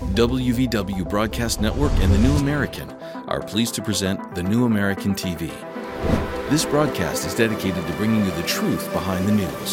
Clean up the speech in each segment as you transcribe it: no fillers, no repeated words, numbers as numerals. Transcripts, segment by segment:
WVW Broadcast Network and The New American are pleased to present The New American TV. This broadcast is dedicated to bringing you the truth behind the news.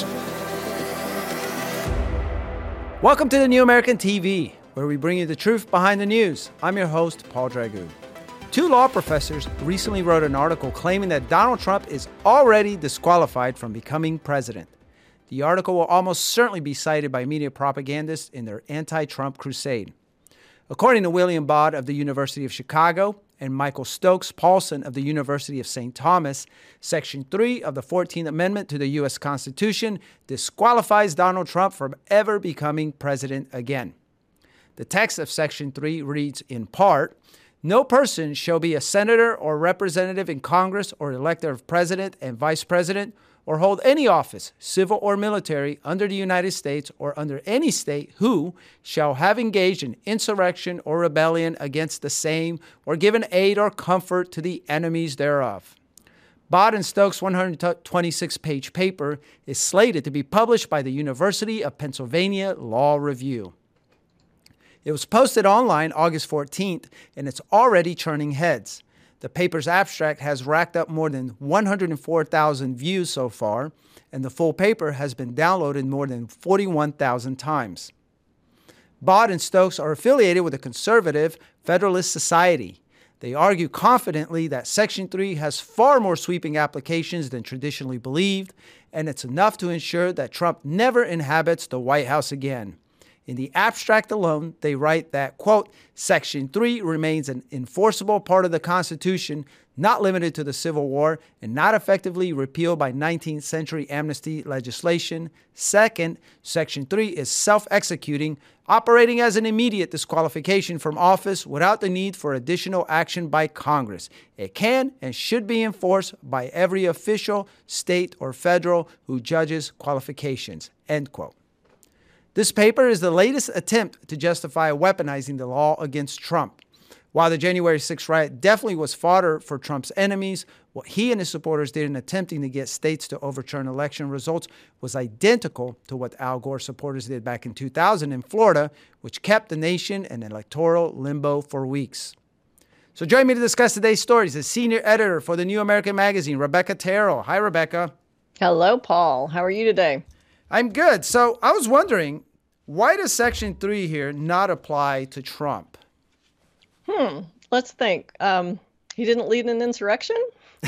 Welcome to The New American TV, where we bring you the truth behind the news. I'm your host, Paul Dragu. Two law professors recently wrote an article claiming that Donald Trump is already disqualified from becoming president. The article will almost certainly be cited by media propagandists in their anti-Trump crusade. According to William Baud of the University of Chicago and Michael Stokes Paulson of the University of St. Thomas, Section 3 of the 14th Amendment to the U.S. Constitution disqualifies Donald Trump from ever becoming president again. The text of Section 3 reads in part, "No person shall be a senator or representative in Congress or elector of president and vice president or hold any office, civil or military, under the United States or under any state who shall have engaged in insurrection or rebellion against the same or given aid or comfort to the enemies thereof." Baud and Stokes' 126-page paper is slated to be published by the University of Pennsylvania Law Review. It was posted online August 14th, and it's already churning heads. The paper's abstract has racked up more than 104,000 views so far, and the full paper has been downloaded more than 41,000 times. Baud and Stokes are affiliated with the conservative Federalist Society. They argue confidently that Section 3 has far more sweeping applications than traditionally believed, and it's enough to ensure that Trump never inhabits the White House again. In the abstract alone, they write that, quote, Section 3 remains an enforceable part of the Constitution, not limited to the Civil War, and not effectively repealed by 19th century amnesty legislation. Second, Section 3 is self-executing, operating as an immediate disqualification from office without the need for additional action by Congress. It can and should be enforced by every official, state, or federal who judges qualifications, end quote. This paper is the latest attempt to justify weaponizing the law against Trump. While the January 6th riot definitely was fodder for Trump's enemies, what he and his supporters did in attempting to get states to overturn election results was identical to what Al Gore's supporters did back in 2000 in Florida, which kept the nation in electoral limbo for weeks. So join me to discuss today's stories is senior editor for the New American Magazine, Rebecca Terrell. Hi, Rebecca. Hello, Paul. How are you today? I'm good. So I was wondering, why does Section 3 here not apply to Trump? Let's think. He didn't lead an insurrection?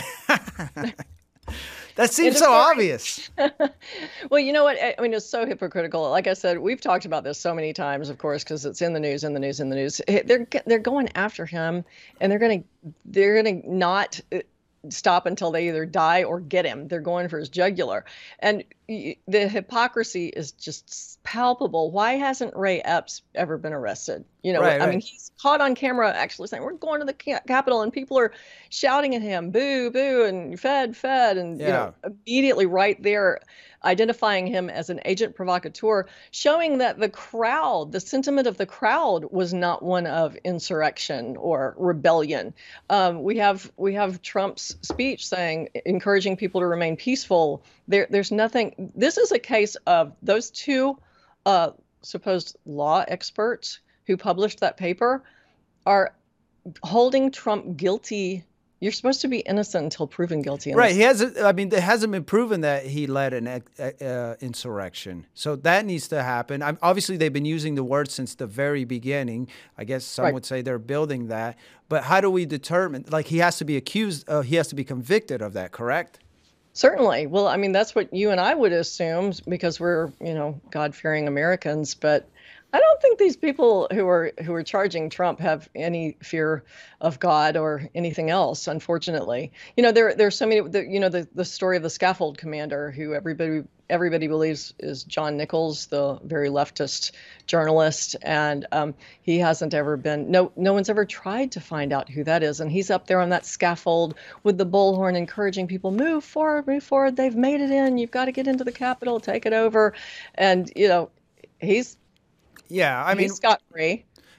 That seems so obvious. Well, you know what? I mean, it's so hypocritical. Like I said, we've talked about this so many times, of course, because it's in the news. They're going after him, and they're gonna not stop until they either die or get him. They're going for his jugular. And the hypocrisy is just palpable. Why hasn't Ray Epps ever been arrested? You know, I mean, he's caught on camera actually saying, we're going to the Capitol, and people are shouting at him, boo, boo, and fed, and, you know, immediately right there, identifying him as an agent provocateur, showing that the sentiment of the crowd was not one of insurrection or rebellion. We have Trump's speech saying, encouraging people to remain peaceful. There's nothing. This is a case of those two supposed law experts who published that paper are holding Trump guilty. You're supposed to be innocent until proven guilty. Right. It hasn't been proven that he led an insurrection. So that needs to happen. Obviously, they've been using the word since the very beginning. I guess some would say they're building that. But how do we determine, like, he has to be accused, he has to be convicted of that, correct? Certainly. Well, I mean, that's what you and I would assume because we're, God-fearing Americans. But I don't think these people who are charging Trump have any fear of God or anything else, unfortunately. There's so many, the story of the scaffold commander who everybody believes is John Nichols, the very leftist journalist. And he hasn't ever been, no one's ever tried to find out who that is. And he's up there on that scaffold with the bullhorn encouraging people, move forward. They've made it in. You've got to get into the Capitol, take it over. And, he's scot-free.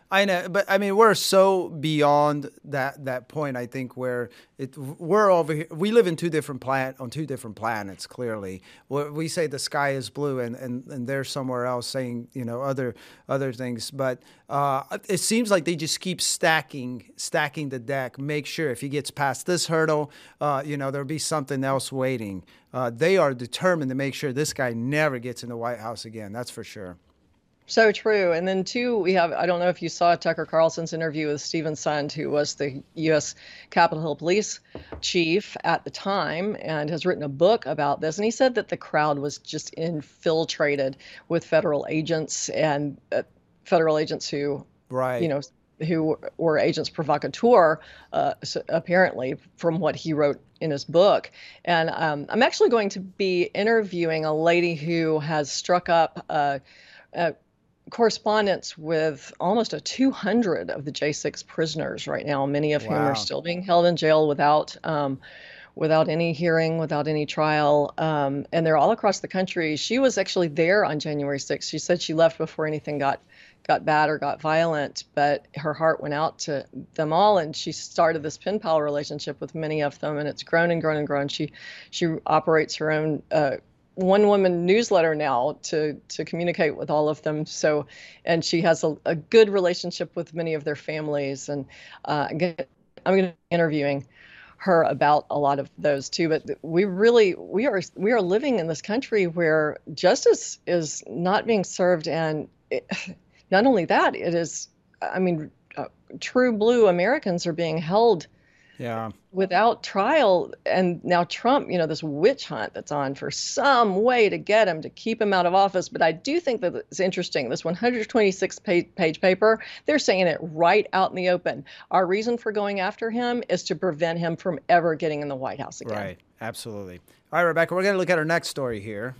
I know, but I mean, we're so beyond that point. I think where we're over here. We live in on two different planets. Clearly, we say the sky is blue, and they're somewhere else saying other things. But it seems like they just keep stacking the deck. Make sure if he gets past this hurdle, there'll be something else waiting. They are determined to make sure this guy never gets in the White House again. That's for sure. So true. And then two, we have, I don't know if you saw Tucker Carlson's interview with Stephen Sund, who was the U.S. Capitol Hill Police chief at the time and has written a book about this. And he said that the crowd was just infiltrated with federal agents and federal agents who, right. Who were agents provocateur, apparently, from what he wrote in his book. And I'm actually going to be interviewing a lady who has struck up correspondence with almost 200 of the J6 prisoners right now, many of whom are still being held in jail without any hearing, without any trial, and they're all across the country. She was actually there on January 6th. She said she left before anything got bad or got violent, but her heart went out to them all, and she started this pen pal relationship with many of them, and it's grown and grown and grown. She operates her own one-woman newsletter now to communicate with all of them. So, and she has a good relationship with many of their families. And again, I'm going to be interviewing her about a lot of those too. But we are living in this country where justice is not being served, and not only that, it is. I mean, true blue Americans are being held. Yeah. Without trial. And now Trump, this witch hunt that's on for some way to get him, to keep him out of office. But I do think that it's interesting. This 126-page paper, they're saying it right out in the open. Our reason for going after him is to prevent him from ever getting in the White House again. Right. Absolutely. All right, Rebecca, we're going to look at our next story here.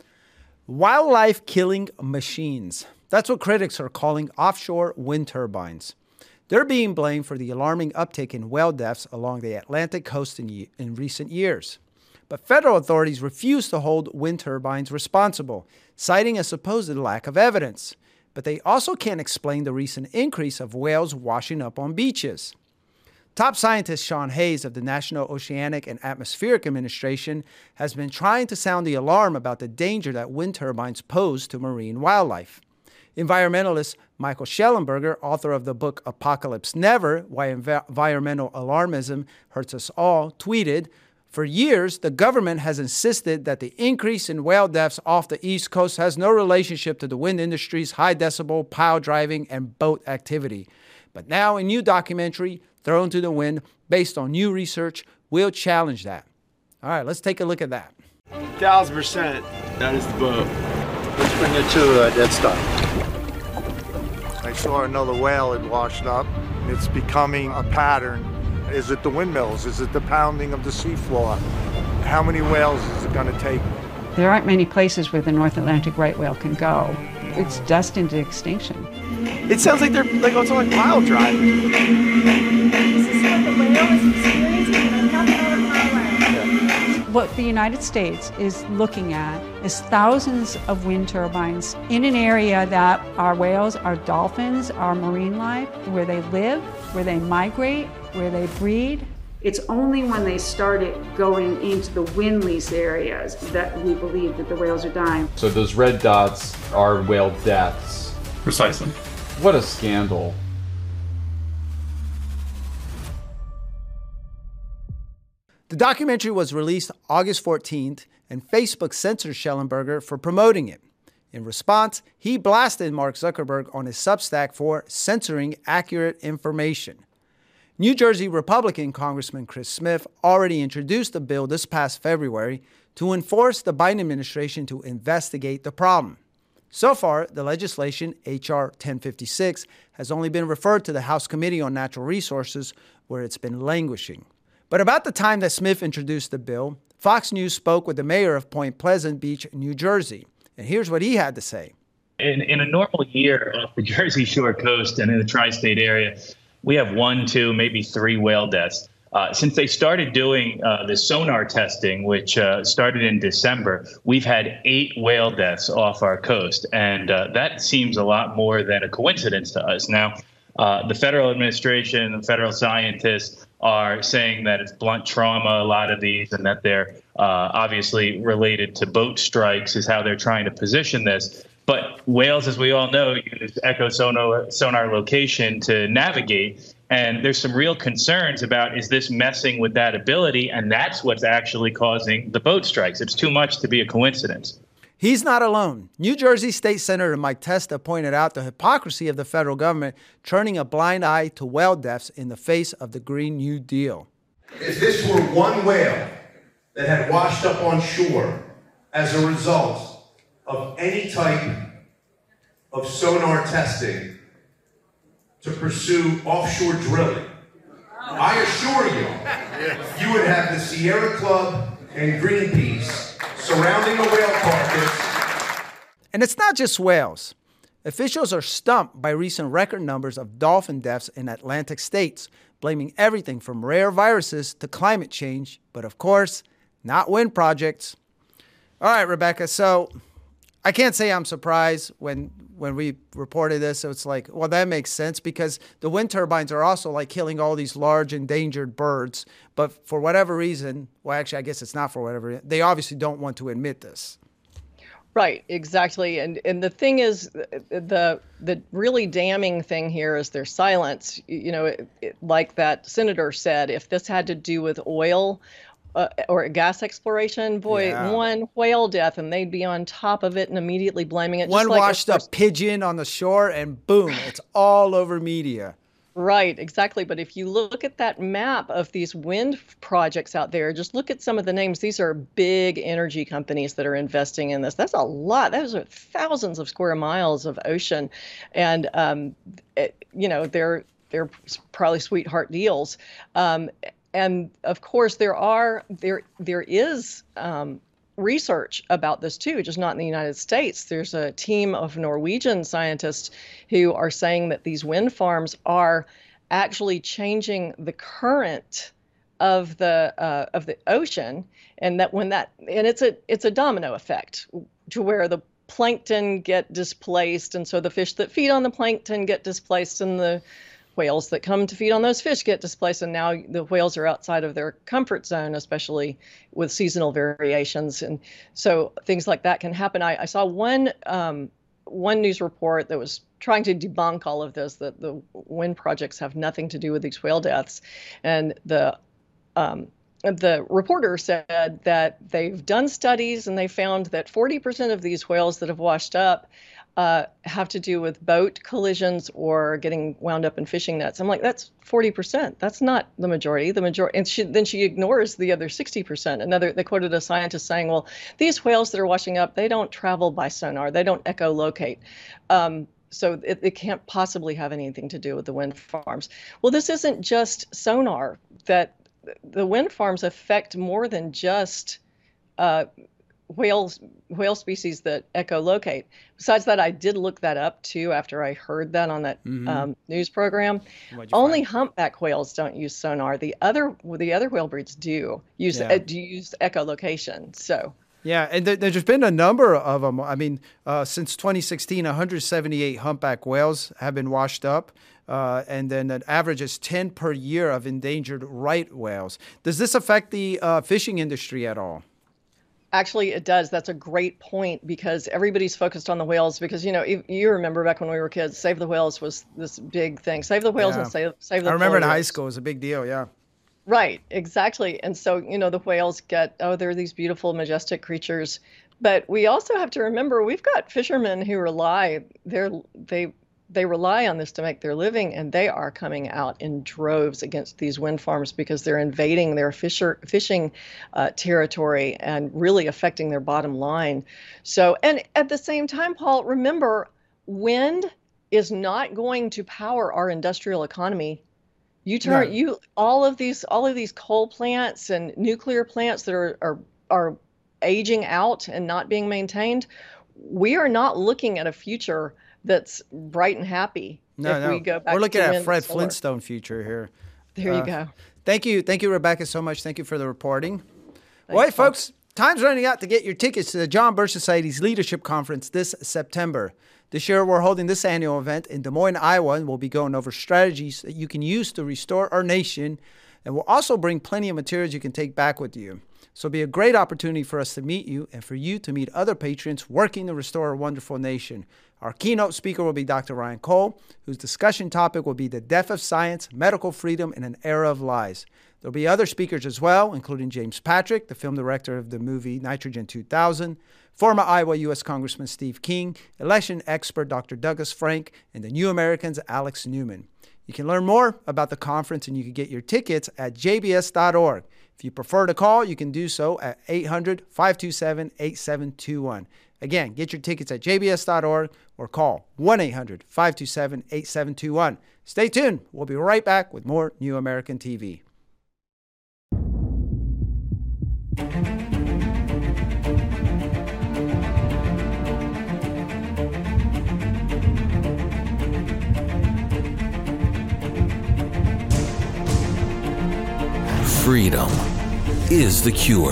Wildlife killing machines. That's what critics are calling offshore wind turbines. They're being blamed for the alarming uptick in whale deaths along the Atlantic coast in recent years. But federal authorities refuse to hold wind turbines responsible, citing a supposed lack of evidence. But they also can't explain the recent increase of whales washing up on beaches. Top scientist Sean Hayes of the National Oceanic and Atmospheric Administration has been trying to sound the alarm about the danger that wind turbines pose to marine wildlife. Environmentalist Michael Shellenberger, author of the book Apocalypse Never, Why Environmental Alarmism Hurts Us All, tweeted, "For years, the government has insisted that the increase in whale deaths off the East Coast has no relationship to the wind industry's high-decibel pile driving and boat activity. But now a new documentary, Thrown to the Wind, based on new research, will challenge that." All right, let's take a look at that. 1,000%. That is the boat. Let's bring it to dead stop. I saw another whale had washed up. It's becoming a pattern. Is it the windmills? Is it the pounding of the seafloor? How many whales is it going to take? There aren't many places where the North Atlantic right whale can go. It's destined to extinction. It sounds like they're also like pile driving. This is what the whale is experiencing, and nothing out of my way. What the United States is looking at is thousands of wind turbines in an area that our whales, our dolphins, our marine life, where they live, where they migrate, where they breed. It's only when they started going into the wind lease areas that we believe that the whales are dying. So those red dots are whale deaths. Precisely. What a scandal. The documentary was released August 14th, and Facebook censored Shellenberger for promoting it. In response, he blasted Mark Zuckerberg on his Substack for censoring accurate information. New Jersey Republican Congressman Chris Smith already introduced a bill this past February to enforce the Biden administration to investigate the problem. So far, the legislation, H.R. 1056, has only been referred to the House Committee on Natural Resources, where it's been languishing. But about the time that Smith introduced the bill, Fox News spoke with the mayor of Point Pleasant Beach, New Jersey. And here's what he had to say. In a normal year off the Jersey Shore coast and in the tri-state area, we have 1, 2, maybe 3 whale deaths. Since they started doing the sonar testing, which started in December, we've had 8 whale deaths off our coast. And that seems a lot more than a coincidence to us. Now, The federal administration and federal scientists are saying that it's blunt trauma, a lot of these, and that they're obviously related to boat strikes is how they're trying to position this. But whales, as we all know, use sonar location to navigate. And there's some real concerns about, is this messing with that ability? And that's what's actually causing the boat strikes. It's too much to be a coincidence. He's not alone. New Jersey State Senator Mike Testa pointed out the hypocrisy of the federal government turning a blind eye to whale deaths in the face of the Green New Deal. If this were one whale that had washed up on shore as a result of any type of sonar testing to pursue offshore drilling, I assure you, you would have the Sierra Club and Greenpeace surrounding the whale carcass. And it's not just whales. Officials are stumped by recent record numbers of dolphin deaths in Atlantic states, blaming everything from rare viruses to climate change, but of course, not wind projects. All right, Rebecca, so I can't say I'm surprised when we reported this. So it's like, well, that makes sense because the wind turbines are also like killing all these large endangered birds. But for whatever reason, well, actually, I guess it's not for whatever reason, they obviously don't want to admit this. Right, exactly. And the thing is, the really damning thing here is their silence. You know, like that senator said, if this had to do with oil or gas exploration, boy, one whale death and they'd be on top of it and immediately blaming it. One just like washed up pigeon on the shore and boom, it's all over media. Right, exactly. But if you look at that map of these wind projects out there, just look at some of the names. These are big energy companies that are investing in this. That's a lot. Those are thousands of square miles of ocean. And, you know, they're probably sweetheart deals. And of course, there is research about this too, just not in the United States. There's a team of Norwegian scientists who are saying that these wind farms are actually changing the current of the ocean, and that it's a domino effect to where the plankton get displaced, and so the fish that feed on the plankton get displaced, and the whales that come to feed on those fish get displaced, and now the whales are outside of their comfort zone, especially with seasonal variations. And so things like that can happen. I saw one news report that was trying to debunk all of this, that the wind projects have nothing to do with these whale deaths. And the reporter said that they've done studies and they found that 40% of these whales that have washed up have to do with boat collisions or getting wound up in fishing nets. I'm like, that's 40%. That's not the majority. And then she ignores the other 60%. They quoted a scientist saying, well, these whales that are washing up, they don't travel by sonar. They don't echolocate. So it can't possibly have anything to do with the wind farms. Well, this isn't just sonar. That the wind farms affect more than just whale species that echolocate. Besides that, I did look that up too after I heard that on that news program. Only humpback whales don't use sonar. The other whale breeds do use echolocation. So. Yeah, and there's been a number of them. I mean, since 2016, 178 humpback whales have been washed up, and then an average is 10 per year of endangered right whales. Does this affect the fishing industry at all? Actually, it does. That's a great point because everybody's focused on the whales because, you know, you remember back when we were kids, Save the Whales was this big thing. Save the whales and save the I remember in high school, it was a big deal, yeah. Right, exactly. And so, you know, the whales they're these beautiful, majestic creatures. But we also have to remember we've got fishermen who they rely on this to make their living, and they are coming out in droves against these wind farms because they're invading their fishing territory and really affecting their bottom line. So, and at the same time, Paul, remember, wind is not going to power our industrial economy. All of these coal plants and nuclear plants that are aging out and not being maintained. We are not looking at a future that's bright and happy. We go back. We're looking at a Fred Flintstone future here. There you go. Thank you, Rebecca, so much. Thank you for the reporting. All right, folks, time's running out to get your tickets to the John Birch Society's Leadership Conference this September. This year, we're holding this annual event in Des Moines, Iowa, and we'll be going over strategies that you can use to restore our nation. And we'll also bring plenty of materials you can take back with you. So it'll be a great opportunity for us to meet you and for you to meet other patriots working to restore our wonderful nation. Our keynote speaker will be Dr. Ryan Cole, whose discussion topic will be the death of science, medical freedom in an era of lies. There'll be other speakers as well, including James Patrick, the film director of the movie Nitrogen 2000, former Iowa U.S. Congressman Steve King, election expert Dr. Douglas Frank, and the New American's Alex Newman. You can learn more about the conference and you can get your tickets at jbs.org. If you prefer to call, you can do so at 800-527-8721. Again, get your tickets at jbs.org or call 1-800-527-8721. Stay tuned. We'll be right back with more New American TV. Freedom is the cure.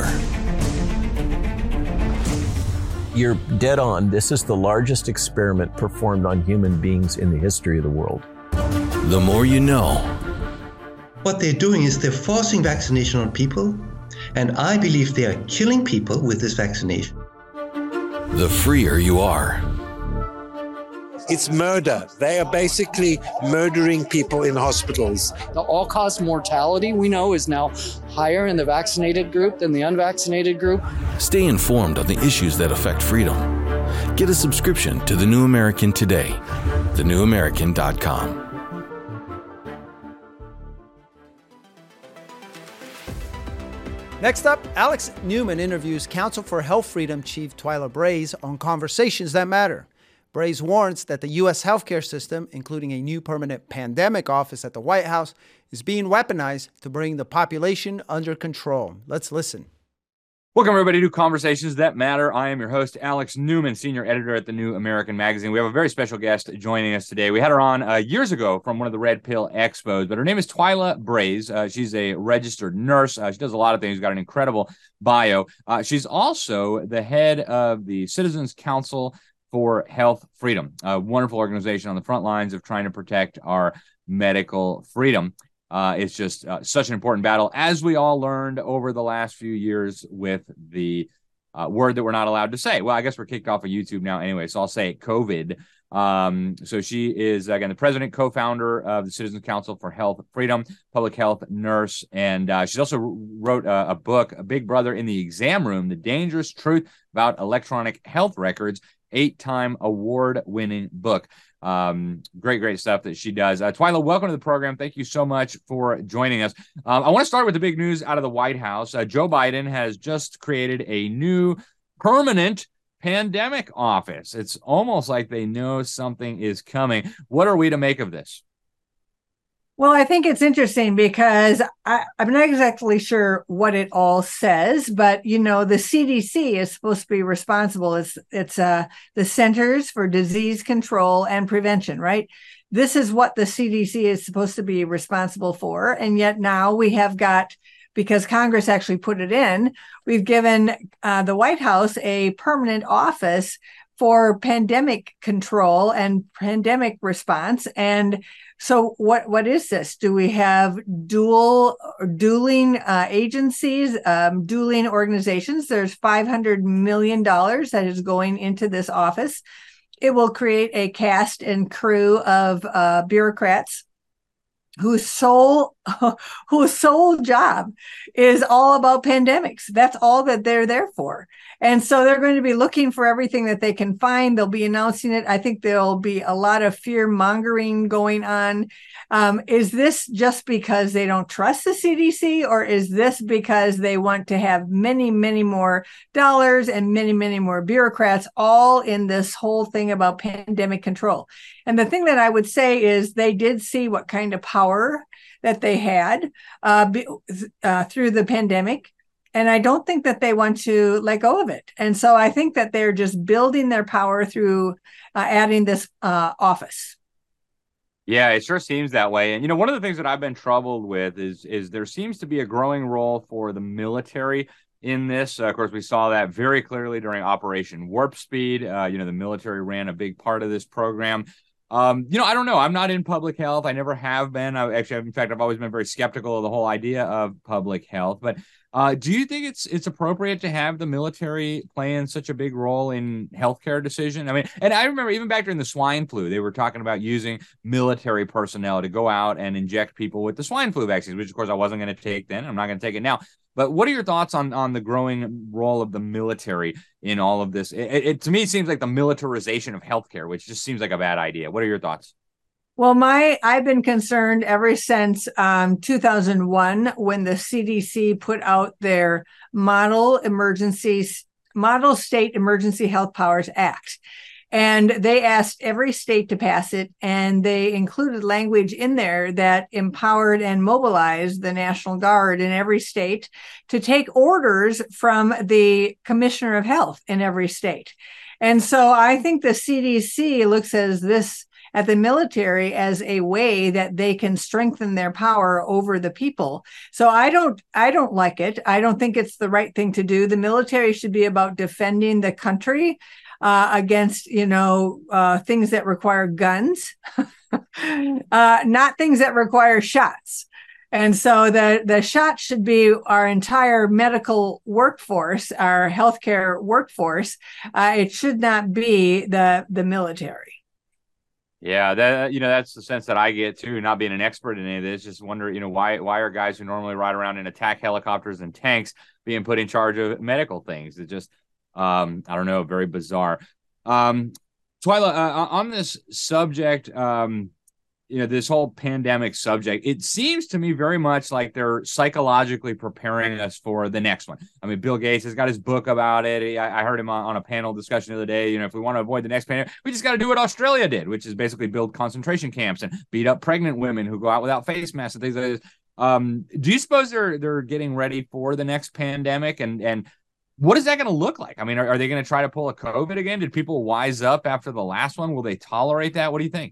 You're dead on. This is the largest experiment performed on human beings in the history of the world. The more you know. What they're doing is they're forcing vaccination on people, and I believe they are killing people with this vaccination. The freer you are. It's murder. They are basically murdering people in hospitals. The all-cause mortality we know is now higher in the vaccinated group than the unvaccinated group. Stay informed on the issues that affect freedom. Get a subscription to The New American today. thenewamerican.com. Next up, Alex Newman interviews Council for Health Freedom Chief Twila Brase on conversations that matter. Brase warns that the U.S. healthcare system, including a new permanent pandemic office at the White House, is being weaponized to bring the population under control. Let's listen. Welcome, everybody, to Conversations That Matter. I am your host, Alex Newman, senior editor at the New American Magazine. We have a very special guest joining us today. We had her on years ago from one of the Red Pill Expos, but her name is Twila Brase. She's a registered nurse. She does a lot of things. She's got an incredible bio. She's also the head of the Citizens Council for Health Freedom, a wonderful organization on the front lines of trying to protect our medical freedom. It's just such an important battle, as we all learned over the last few years with the word that we're not allowed to say. Well, I guess we're kicked off of YouTube now anyway, so I'll say COVID. So she is, again, the president, co-founder of the Citizens Council for Health Freedom, public health nurse, and she's also wrote a book, A Big Brother in the Exam Room, The Dangerous Truth About Electronic Health Records, 8-time award-winning book. Great stuff that she does. Twila, welcome to the program. Thank you so much for joining us. I want to start with the big news out of the White House. Joe Biden has just created a new permanent pandemic office. It's almost like they know something is coming. What are we to make of this? Well, I think it's interesting because I'm not exactly sure what it all says, but, you know, the CDC is supposed to be responsible. It's the Centers for Disease Control and Prevention, right? This is what the CDC is supposed to be responsible for. And yet now we have got, because Congress actually put it in, we've given the White House a permanent office for pandemic control and pandemic response. And so what is this? Do we have dueling agencies, dueling organizations? There's $500 million that is going into this office. It will create a cast and crew of bureaucrats whose sole job is all about pandemics. That's all that they're there for. And so they're going to be looking for everything that they can find. They'll be announcing it. I think there'll be a lot of fear mongering going on. Is this just because they don't trust the CDC, or is this because they want to have many, many more dollars and many, many more bureaucrats all in this whole thing about pandemic control? And the thing that I would say is they did see what kind of power that they had through the pandemic. And I don't think that they want to let go of it. And so I think that they're just building their power through adding this office. Yeah, it sure seems that way. And, you know, one of the things that I've been troubled with is there seems to be a growing role for the military in this. Of course, we saw that very clearly during Operation Warp Speed. The military ran a big part of this program. I don't know. I'm not in public health. I never have been. In fact, I've always been very skeptical of the whole idea of public health. But do you think it's appropriate to have the military playing such a big role in healthcare decision? I mean, and I remember even back during the swine flu, they were talking about using military personnel to go out and inject people with the swine flu vaccines, which of course I wasn't going to take then. I'm not going to take it now. But what are your thoughts on the growing role of the military in all of this? It to me seems like the militarization of healthcare, which just seems like a bad idea. What are your thoughts? Well, I've been concerned ever since 2001 when the CDC put out their Model State Emergency Health Powers Act. And they asked every state to pass it, and they included language in there that empowered and mobilized the National Guard in every state to take orders from the Commissioner of Health in every state. And so I think the CDC looks at the military as a way that they can strengthen their power over the people. So I don't like it. I don't think it's the right thing to do. The military should be about defending the country against, things that require guns, not things that require shots. And so the shot should be our entire medical workforce, our healthcare workforce. It should not be the military. Yeah, that's the sense that I get too, not being an expert in any of this. Just wonder, why are guys who normally ride around in attack helicopters and tanks being put in charge of medical things? It just, I don't know, very bizarre. Twyla, on this subject, this whole pandemic subject, it seems to me very much like they're psychologically preparing us for the next one. I mean, Bill Gates has got his book about it. I heard him on a panel discussion the other day. If we want to avoid the next pandemic, we just got to do what Australia did, which is basically build concentration camps and beat up pregnant women who go out without face masks and things like this. Do you suppose they're getting ready for the next pandemic? And what is that going to look like? I mean, are they going to try to pull a COVID again? Did people wise up after the last one? Will they tolerate that? What do you think?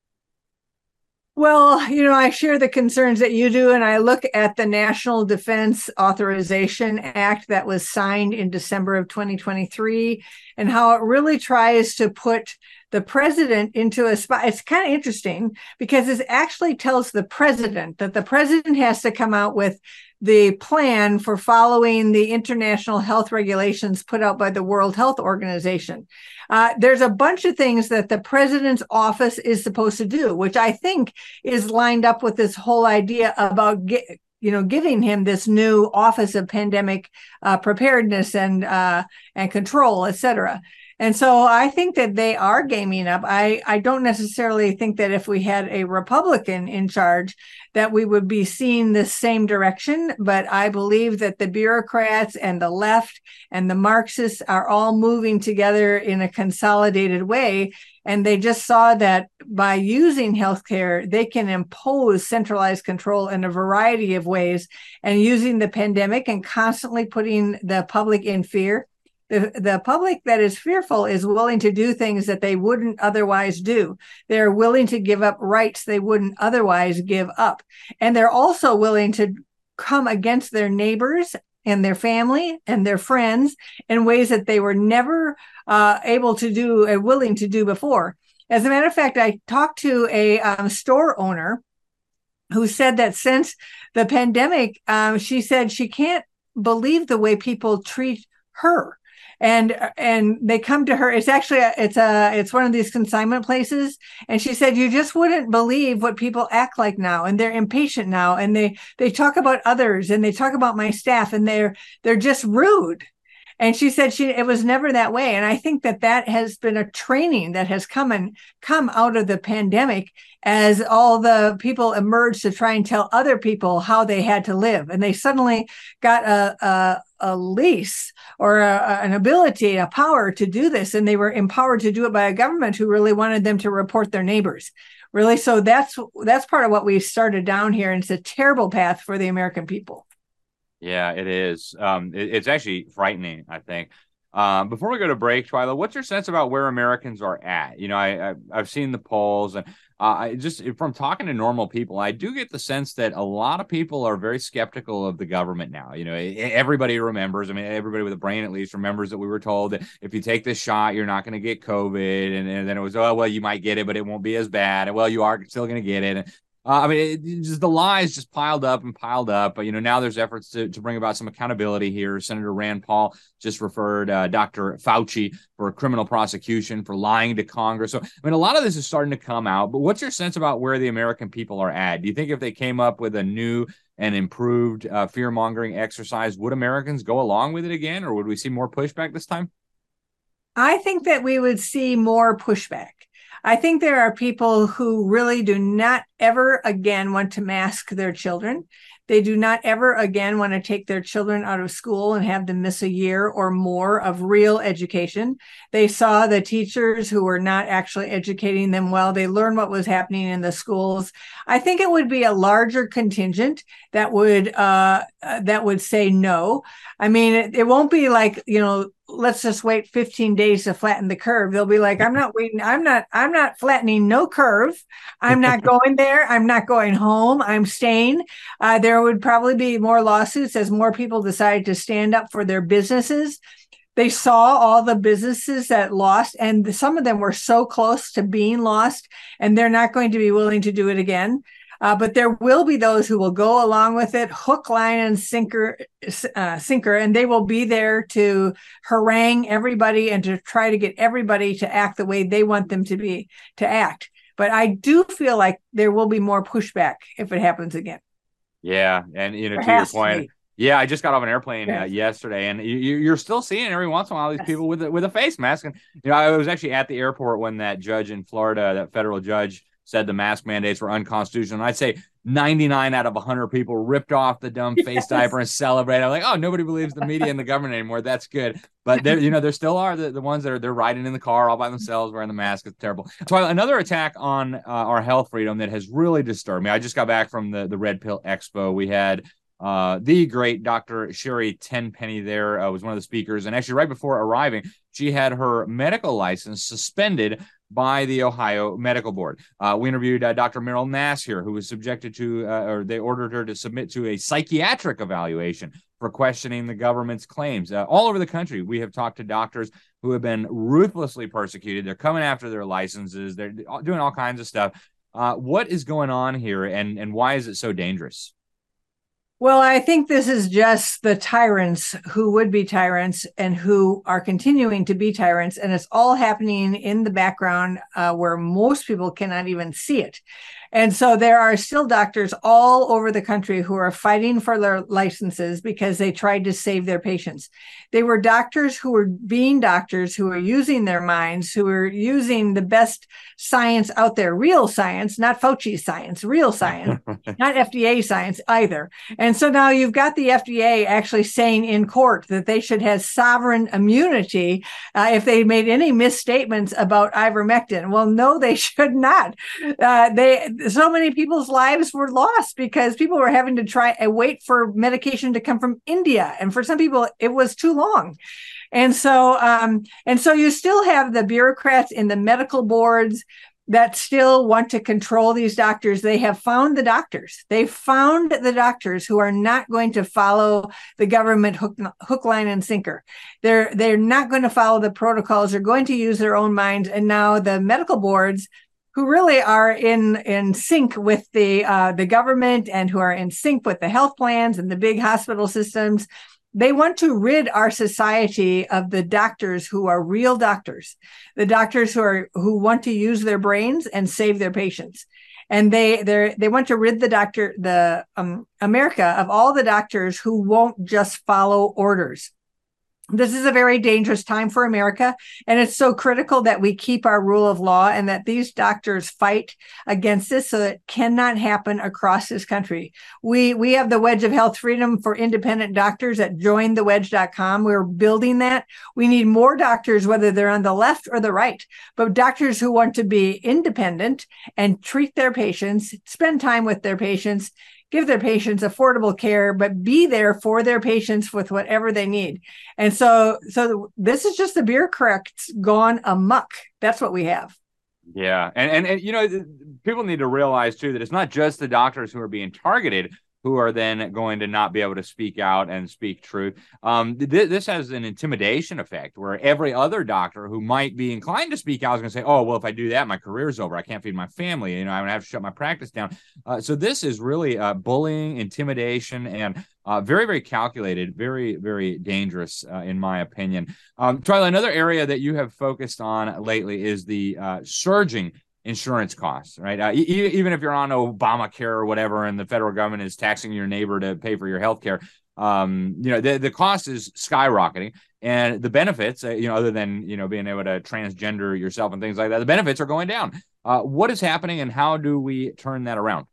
Well, I share the concerns that you do, and I look at the National Defense Authorization Act that was signed in December of 2023 and how it really tries to put the president into a spot. It's kind of interesting because it actually tells the president that the president has to come out with the plan for following the international health regulations put out by the World Health Organization. There's a bunch of things that the president's office is supposed to do, which I think is lined up with this whole idea about giving him this new Office of Pandemic Preparedness and Control, et cetera. And so I think that they are gaming up. I don't necessarily think that if we had a Republican in charge that we would be seeing this same direction, but I believe that the bureaucrats and the left and the Marxists are all moving together in a consolidated way. And they just saw that by using healthcare, they can impose centralized control in a variety of ways, and using the pandemic and constantly putting the public in fear. The public that is fearful is willing to do things that they wouldn't otherwise do. They're willing to give up rights they wouldn't otherwise give up. And they're also willing to come against their neighbors and their family and their friends in ways that they were never able to do and willing to do before. As a matter of fact, I talked to a store owner who said that since the pandemic, she said she can't believe the way people treat her. And they come to her. It's actually it's one of these consignment places. And she said, you just wouldn't believe what people act like now. And they're impatient now. And they talk about others and they talk about my staff and they're just rude. And she said it was never that way. And I think that has been a training that has come out of the pandemic as all the people emerged to try and tell other people how they had to live. And they suddenly got a lease or an ability, a power to do this. And they were empowered to do it by a government who really wanted them to report their neighbors. Really. So that's part of what we've started down here. And it's a terrible path for the American people. Yeah, it is. It's actually frightening, I think. Before we go to break, Twyla, what's your sense about where Americans are at? I've seen the polls, and Just from talking to normal people, I do get the sense that a lot of people are very skeptical of the government now. Everybody remembers, everybody with a brain at least remembers that we were told that if you take this shot, you're not going to get COVID. And then it was, oh, well, you might get it, but it won't be as bad. And well, you are still going to get it. The lies just piled up and piled up. But, now there's efforts to bring about some accountability here. Senator Rand Paul just referred Dr. Fauci for a criminal prosecution for lying to Congress. So, a lot of this is starting to come out. But what's your sense about where the American people are at? Do you think if they came up with a new and improved fear-mongering exercise, would Americans go along with it again? Or would we see more pushback this time? I think that we would see more pushback. I think there are people who really do not ever again want to mask their children. They do not ever again want to take their children out of school and have them miss a year or more of real education. They saw the teachers who were not actually educating them well. They learned what was happening in the schools. I think it would be a larger contingent that would say no. It won't be like, let's just wait 15 days to flatten the curve. They'll be like, I'm not waiting. I'm not flattening no curve. I'm not going there. I'm not going home. I'm staying. There would probably be more lawsuits as more people decide to stand up for their businesses. They saw all the businesses that lost, and some of them were so close to being lost, and they're not going to be willing to do it again. But there will be those who will go along with it, hook, line, and sinker, and they will be there to harangue everybody and to try to get everybody to act the way they want them to act. But I do feel like there will be more pushback if it happens again. Yeah, and to your point, yeah, I just got off an airplane yesterday, and you're still seeing every once in a while these people with a face mask. And I was actually at the airport when that judge in Florida, that federal judge, said the mask mandates were unconstitutional. And I'd say 99 out of 100 people ripped off the dumb face diaper and celebrated. I'm like, oh, nobody believes the media and the government anymore. That's good. But there still are the ones that they're riding in the car all by themselves wearing the mask. It's terrible. So another attack on our health freedom that has really disturbed me. I just got back from the Red Pill Expo. We had the great Dr. Sherry Tenpenny there was one of the speakers. And actually right before arriving, she had her medical license suspended by the Ohio Medical Board. We interviewed Dr. Meryl Nass here, who was subjected to, or they ordered her to submit to a psychiatric evaluation for questioning the government's claims. All over the country, we have talked to doctors who have been ruthlessly persecuted. They're coming after their licenses. They're doing all kinds of stuff. What is going on here, and why is it so dangerous? Well, I think this is just the tyrants who would be tyrants and who are continuing to be tyrants. And it's all happening in the background where most people cannot even see it. And so there are still doctors all over the country who are fighting for their licenses because they tried to save their patients. They were doctors who were being doctors, who were using their minds, who were using the best science out there, real science, not Fauci science, real science, not FDA science either. And so now you've got the FDA actually saying in court that they should have sovereign immunity if they made any misstatements about ivermectin. Well, no, they should not. So many people's lives were lost because people were having to try and wait for medication to come from India. And for some people, it was too long. And so you still have the bureaucrats in the medical boards that still want to control these doctors. They have found the doctors. They found the doctors who are not going to follow the government hook, line, and sinker. They're not going to follow the protocols. They're going to use their own minds. And now the medical boards, who really are in sync with the government and who are in sync with the health plans and the big hospital systems, they want to rid our society of the doctors who are real doctors, the doctors who want to use their brains and save their patients. And they want to rid America of all the doctors who won't just follow orders. This is a very dangerous time for America, and it's so critical that we keep our rule of law and that these doctors fight against this so that it cannot happen across this country. We have the Wedge of Health Freedom for independent doctors at jointhewedge.com. We're building that. We need more doctors, whether they're on the left or the right, but doctors who want to be independent and treat their patients, spend time with their patients, give their patients affordable care, but be there for their patients with whatever they need. And so this is just the bureaucrats gone amok. That's what we have. Yeah. And you know, people need to realize too that it's not just the doctors who are being targeted who are then going to not be able to speak out and speak truth. This has an intimidation effect where every other doctor who might be inclined to speak out is going to say, oh, well, if I do that, my career's over. I can't feed my family. You know, I'm going to have to shut my practice down. So this is really bullying, intimidation, and very, very calculated, very, very dangerous, in my opinion. Twyla, another area that you have focused on lately is the surging insurance costs, right? Even if you're on Obamacare or whatever, and the federal government is taxing your neighbor to pay for your health care, you know, the cost is skyrocketing, and the benefits, you know, other than, you know, being able to transgender yourself and things like that, the benefits are going down. What is happening, and how do we turn that around?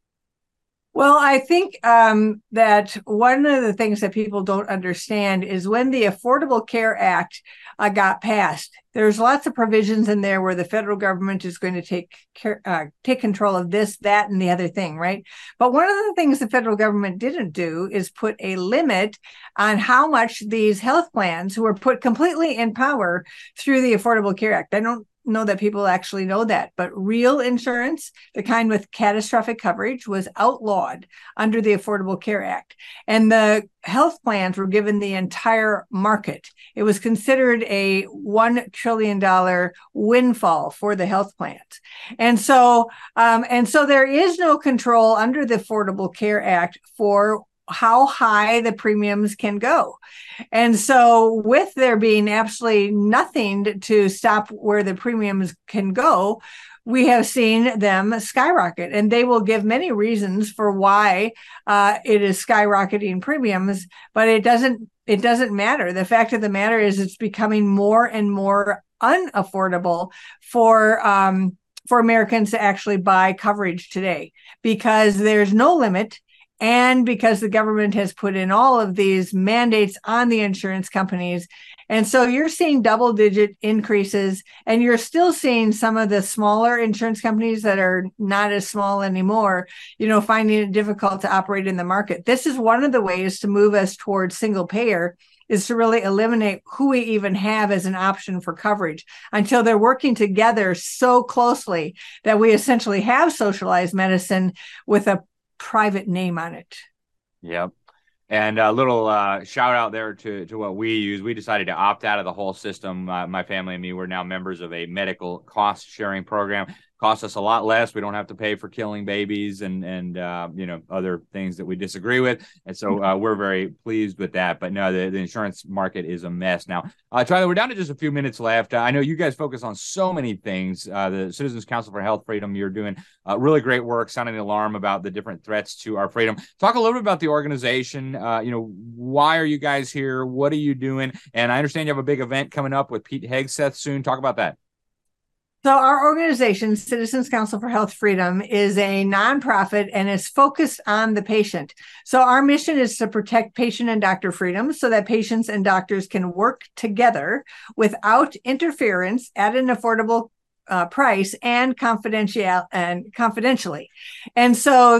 Well, I think that one of the things that people don't understand is when the Affordable Care Act got passed, there's lots of provisions in there where the federal government is going to take control of this, that, and the other thing, right? But one of the things the federal government didn't do is put a limit on how much these health plans, who are put completely in power through the Affordable Care Act, I don't know that people actually know that, but real insurance, the kind with catastrophic coverage, was outlawed under the Affordable Care Act. And the health plans were given the entire market. It was considered a $1 trillion windfall for the health plans. And so there is no control under the Affordable Care Act for how high the premiums can go. And so with there being absolutely nothing to stop where the premiums can go, we have seen them skyrocket, and they will give many reasons for why it is skyrocketing premiums, but it doesn't matter. The fact of the matter is it's becoming more and more unaffordable for Americans to actually buy coverage today, because there's no limit. And because the government has put in all of these mandates on the insurance companies. And so you're seeing double-digit increases, and you're still seeing some of the smaller insurance companies that are not as small anymore, you know, finding it difficult to operate in the market. This is one of the ways to move us towards single payer, is to really eliminate who we even have as an option for coverage until they're working together so closely that we essentially have socialized medicine with a private name on it. Yep. And a little shout out there to what we use. We decided to opt out of the whole system. My family and me, we're now members of a medical cost sharing program. Costs us a lot less. We don't have to pay for killing babies and you know, other things that we disagree with. And so we're very pleased with that. But no, the insurance market is a mess now. Twyla, we're down to just a few minutes left. I know you guys focus on so many things. The Citizens Council for Health Freedom, you're doing really great work, sounding the alarm about the different threats to our freedom. Talk a little bit about the organization. You know, why are you guys here? What are you doing? And I understand you have a big event coming up with Pete Hegseth soon. Talk about that. So our organization, Citizens Council for Health Freedom, is a nonprofit, and is focused on the patient. So our mission is to protect patient and doctor freedom so that patients and doctors can work together without interference at an affordable price and confidentially. And so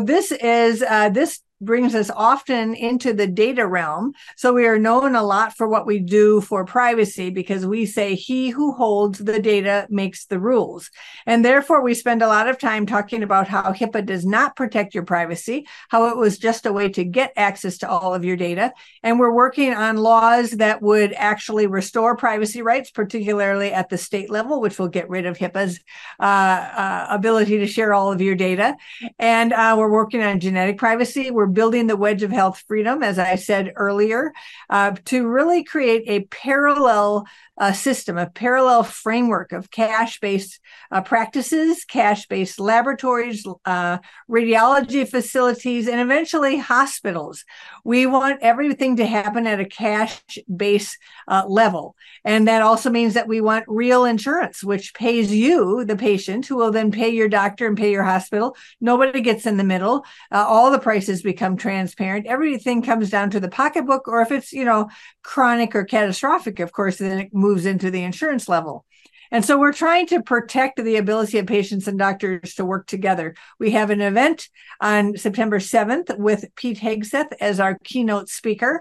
this brings us often into the data realm. So we are known a lot for what we do for privacy, because we say he who holds the data makes the rules. And therefore, we spend a lot of time talking about how HIPAA does not protect your privacy, how it was just a way to get access to all of your data. And we're working on laws that would actually restore privacy rights, particularly at the state level, which will get rid of HIPAA's ability to share all of your data. And we're working on genetic privacy. We're building the wedge of health freedom, as I said earlier, to really create a parallel system, a parallel framework of cash-based practices, cash-based laboratories, radiology facilities, and eventually hospitals. We want everything to happen at a cash-based level. And that also means that we want real insurance, which pays you, the patient, who will then pay your doctor and pay your hospital. Nobody gets in the middle. All the prices become transparent. Everything comes down to the pocketbook, or if it's, you know, chronic or catastrophic, of course, then it moves into the insurance level. And so we're trying to protect the ability of patients and doctors to work together. We have an event on September 7th with Pete Hegseth as our keynote speaker.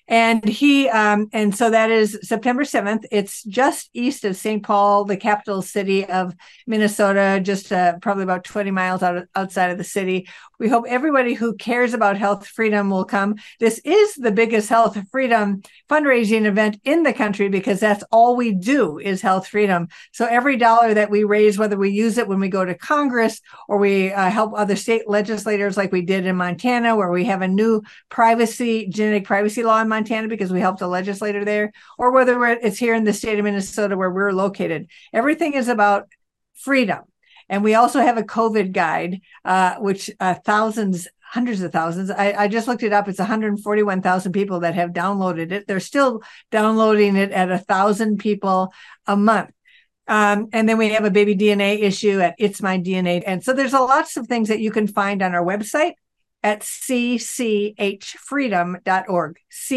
And and so that is September 7th. It's just east of St. Paul, the capital city of Minnesota, just probably about 20 miles outside of the city. We hope everybody who cares about health freedom will come. This is the biggest health freedom fundraising event in the country because that's all we do is health freedom. So every dollar that we raise, whether we use it when we go to Congress or we help other state legislators like we did in Montana, where we have a new genetic privacy law in Montana because we helped a legislator there, or whether it's here in the state of Minnesota where we're located. Everything is about freedom. And we also have a COVID guide, which hundreds of thousands. I just looked it up. It's 141,000 people that have downloaded it. They're still downloading it at 1,000 people a month. And then we have a baby DNA issue at It's My DNA. And so there's lots of things that you can find on our website at cchfreedom.org,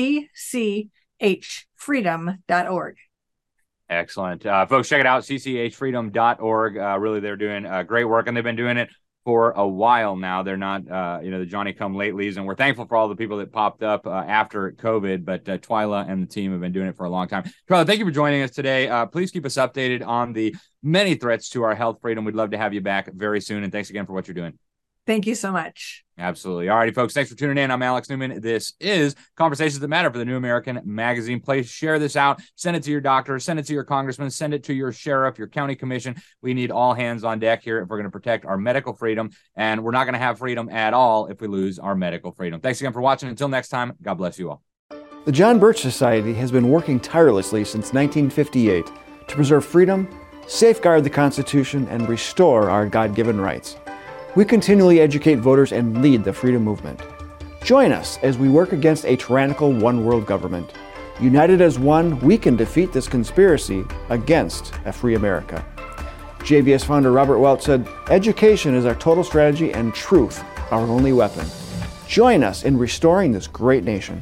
cchfreedom.org. Excellent. Folks, check it out, cchfreedom.org. Really, they're doing great work, and they've been doing it for a while now. They're not, the Johnny-come-latelys, and we're thankful for all the people that popped up after COVID, but Twyla and the team have been doing it for a long time. Twyla, thank you for joining us today. Please keep us updated on the many threats to our health freedom. We'd love to have you back very soon, and thanks again for what you're doing. Thank you so much. Absolutely. All righty, folks. Thanks for tuning in. I'm Alex Newman. This is Conversations That Matter for the New American Magazine. Please share this out. Send it to your doctor. Send it to your congressman. Send it to your sheriff, your county commission. We need all hands on deck here if we're going to protect our medical freedom. And we're not going to have freedom at all if we lose our medical freedom. Thanks again for watching. Until next time, God bless you all. The John Birch Society has been working tirelessly since 1958 to preserve freedom, safeguard the Constitution, and restore our God-given rights. We continually educate voters and lead the freedom movement. Join us as we work against a tyrannical one-world government. United as one, we can defeat this conspiracy against a free America. JBS founder Robert Welch said, "Education is our total strategy and truth our only weapon." Join us in restoring this great nation.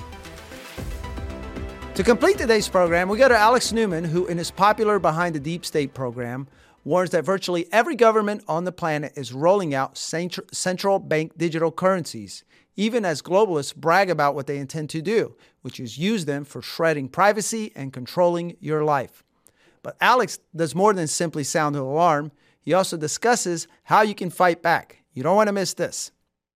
To complete today's program, we go to Alex Newman, who in his popular Behind the Deep State program, warns that virtually every government on the planet is rolling out central bank digital currencies, even as globalists brag about what they intend to do, which is use them for shredding privacy and controlling your life. But Alex does more than simply sound an alarm. He also discusses how you can fight back. You don't want to miss this.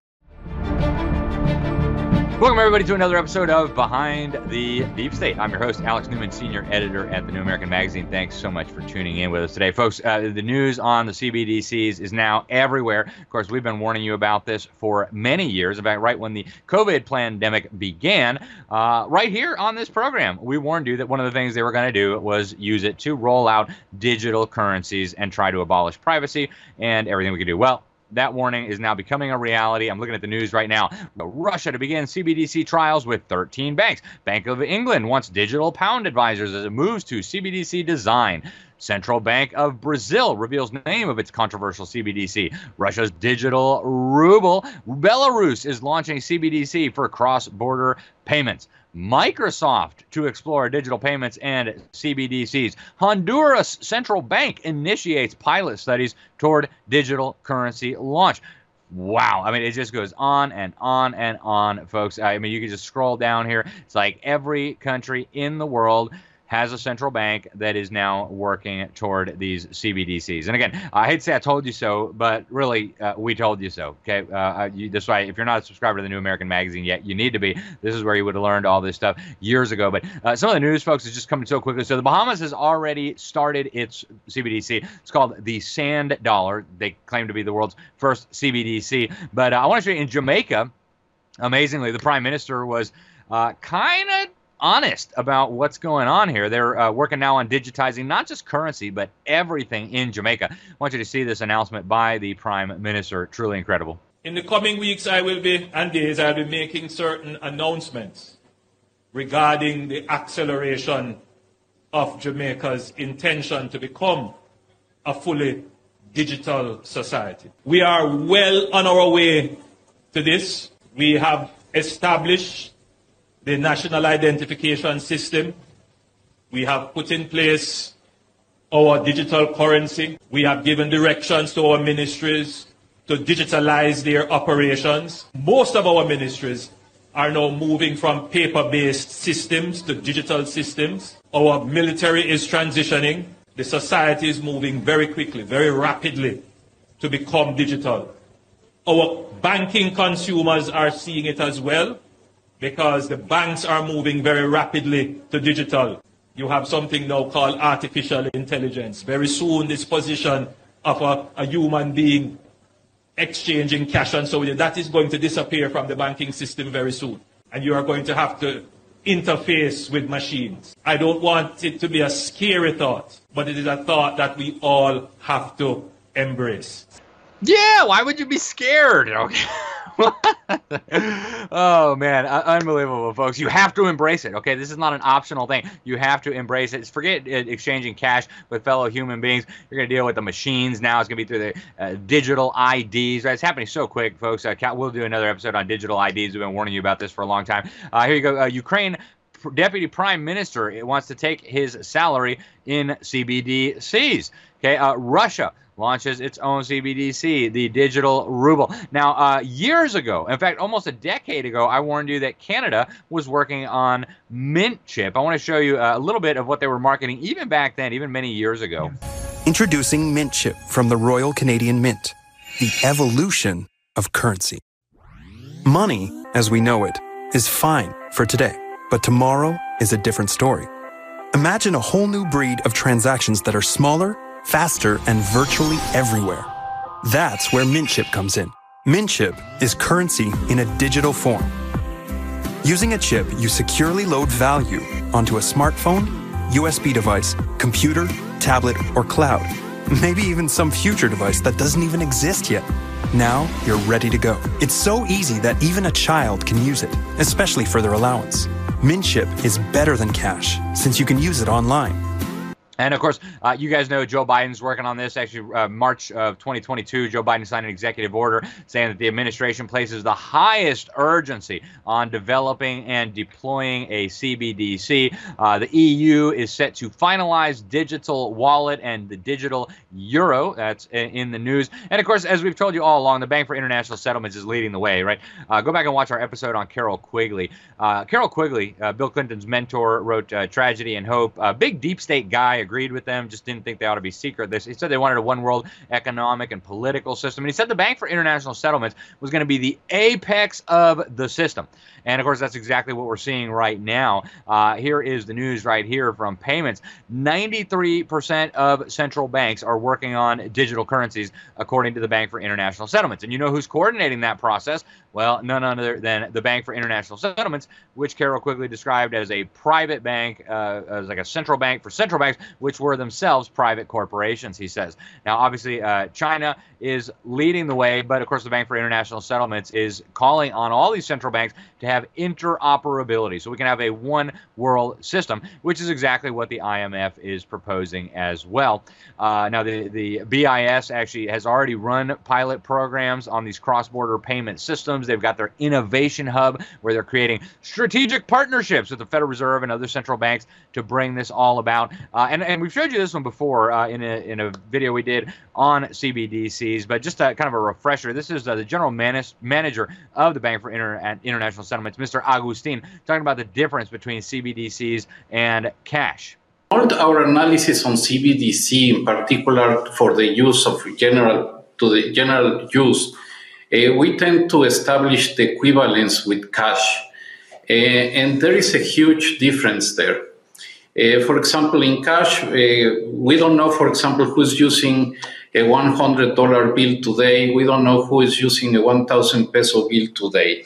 Welcome, everybody, to another episode of Behind the Deep State. I'm your host, Alex Newman, senior editor at the New American Magazine. Thanks so much for tuning in with us today. Folks, the news on the CBDCs is now everywhere. Of course, we've been warning you about this for many years. In fact, right when the COVID pandemic began, right here on this program, we warned you that one of the things they were going to do was use it to roll out digital currencies and try to abolish privacy and everything we could do. Well, that warning is now becoming a reality. I'm looking at the news right now. Russia to begin CBDC trials with 13 banks. Bank of England wants digital pound advisors as it moves to CBDC design. Central Bank of Brazil reveals name of its controversial CBDC. Russia's digital ruble. Belarus is launching CBDC for cross-border payments. Microsoft to explore digital payments and CBDCs. Honduras Central Bank initiates pilot studies toward digital currency launch. Wow. I mean, it just goes on and on and on, folks. I mean, you can just scroll down here. It's like every country in the world has a central bank that is now working toward these CBDCs. And again, I hate to say I told you so, but really, we told you so. Okay, that's why if you're not a subscriber to the New American Magazine yet, you need to be. This is where you would have learned all this stuff years ago. But some of the news, folks, is just coming so quickly. So the Bahamas has already started its CBDC. It's called the Sand Dollar. They claim to be the world's first CBDC. But I want to show you in Jamaica, amazingly, the Prime Minister was kind of honest about what's going on here. They're working now on digitizing not just currency, but everything in Jamaica. I want you to see this announcement by the Prime Minister. Truly incredible. In the coming weeks and days, I'll be making certain announcements regarding the acceleration of Jamaica's intention to become a fully digital society. We are well on our way to this. We have established the National Identification System. We have put in place our digital currency. We have given directions to our ministries to digitalize their operations. Most of our ministries are now moving from paper-based systems to digital systems. Our military is transitioning. The society is moving very quickly, very rapidly to become digital. Our banking consumers are seeing it as well because the banks are moving very rapidly to digital. You have something now called artificial intelligence. Very soon, this position of a human being exchanging cash and so on, that is going to disappear from the banking system very soon. And you are going to have to interface with machines. I don't want it to be a scary thought, but it is a thought that we all have to embrace. Yeah, why would you be scared? Okay. Oh, man. Unbelievable, folks. You have to embrace it, okay? This is not an optional thing. You have to embrace it. Forget exchanging cash with fellow human beings. You're going to deal with the machines now. It's going to be through the digital IDs. Right? It's happening so quick, folks. We'll do another episode on digital IDs. We've been warning you about this for a long time. Here you go. Ukraine Deputy Prime Minister wants to take his salary in CBDCs. Okay, Russia launches its own CBDC, the digital ruble. Now, years ago, in fact, almost a decade ago, I warned you that Canada was working on Mint Chip. I want to show you a little bit of what they were marketing even back then, even many years ago. Introducing Mint Chip from the Royal Canadian Mint, the evolution of currency. Money, as we know it, is fine for today, but tomorrow is a different story. Imagine a whole new breed of transactions that are smaller, faster, and virtually everywhere. That's where Mint Chip comes in. Mint Chip is currency in a digital form. Using a chip, you securely load value onto a smartphone, USB device, computer, tablet, or cloud. Maybe even some future device that doesn't even exist yet. Now you're ready to go. It's so easy that even a child can use it, especially for their allowance. Mint Chip is better than cash since you can use it online. And, of course, you guys know Joe Biden's working on this. Actually, March of 2022, Joe Biden signed an executive order saying that the administration places the highest urgency on developing and deploying a CBDC. The EU is set to finalize digital wallet and the digital euro. That's in the news. And, of course, as we've told you all along, the Bank for International Settlements is leading the way, right? Go back and watch our episode on Carroll Quigley. Carroll Quigley, Bill Clinton's mentor, wrote Tragedy and Hope. A big deep state guy, agreed with them, just didn't think they ought to be secret. He said they wanted a one world economic and political system. And he said the Bank for International Settlements was going to be the apex of the system. And, of course, that's exactly what we're seeing right now. Here is the news right here from Payments. 93% of central banks are working on digital currencies, according to the Bank for International Settlements. And you know who's coordinating that process? Well, none other than the Bank for International Settlements, which Carroll Quigley described as a private bank, as like a central bank for central banks, which were themselves private corporations, he says. Now, obviously, China is leading the way, but, of course, the Bank for International Settlements is calling on all these central banks to have interoperability, so we can have a one-world system, which is exactly what the IMF is proposing as well. Now, the BIS actually has already run pilot programs on these cross-border payment systems. They've got their innovation hub where they're creating strategic partnerships with the Federal Reserve and other central banks to bring this all about. And we've showed you this one before in a video we did on CBDCs, but just kind of a refresher. This is the general manager of the Bank for International Settlements, Mr. Agustin, talking about the difference between CBDCs and cash. Our analysis on CBDC, in particular for the use of general use, we tend to establish the equivalence with cash, and there is a huge difference there. For example, in cash, we don't know, for example, who's using a $100 bill today. We don't know who is using a 1,000 peso bill today.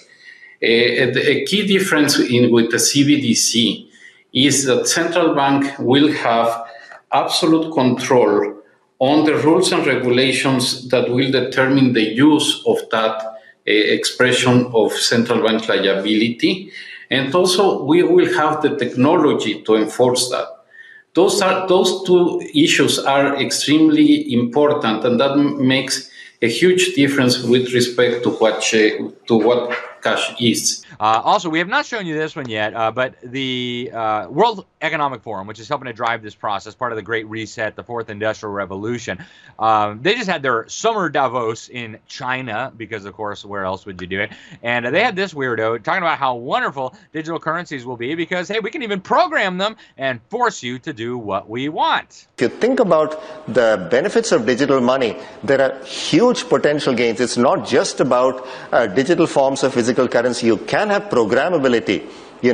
A key difference with the CBDC is that central bank will have absolute control on the rules and regulations that will determine the use of that expression of central bank liability. And also, we will have the technology to enforce that. Those two issues are extremely important, and that makes a huge difference with respect to what cash is. Also, we have not shown you this one yet, but the World Economic Forum, which is helping to drive this process, part of the Great Reset, the Fourth Industrial Revolution, they just had their summer Davos in China, because, of course, where else would you do it? And they had this weirdo talking about how wonderful digital currencies will be because, hey, we can even program them and force you to do what we want. If you think about the benefits of digital money, there are huge potential gains. It's not just about digital forms of physical currency. You can have programmability.